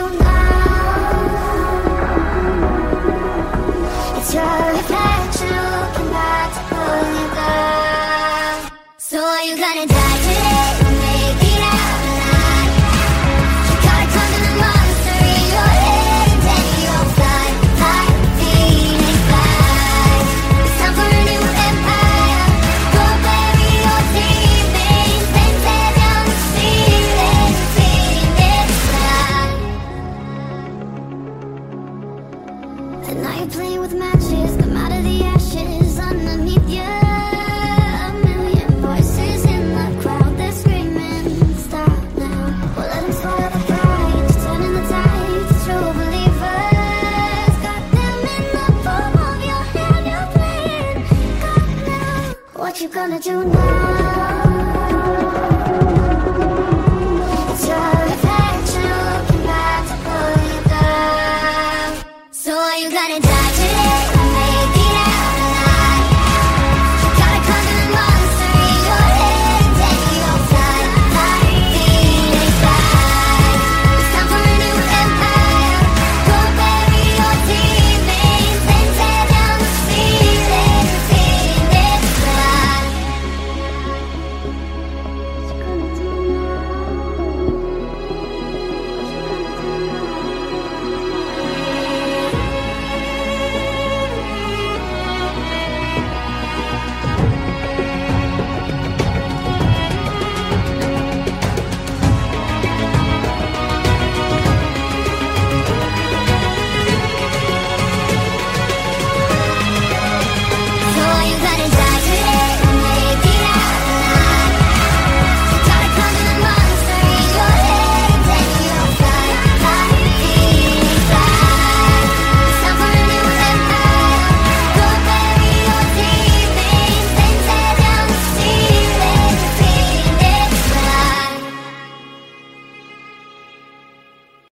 now? It's your reflection looking back to pull you down. So are you gonna die today or make it out alive? You gotta conquer the monster in your head, and then you'll fly, fly, Phoenix fly. It's time for a new empire. Go bury your demons, then tear down the ceiling, Phoenix fly. And now you're playing with matches, come out of the ashes underneath you. A million voices in the crowd, they're screaming, stop now. Well, let them spoil the pride, just turning the tides. True believers, got them in the palm of your hand, you're playing God now. What you gonna do now?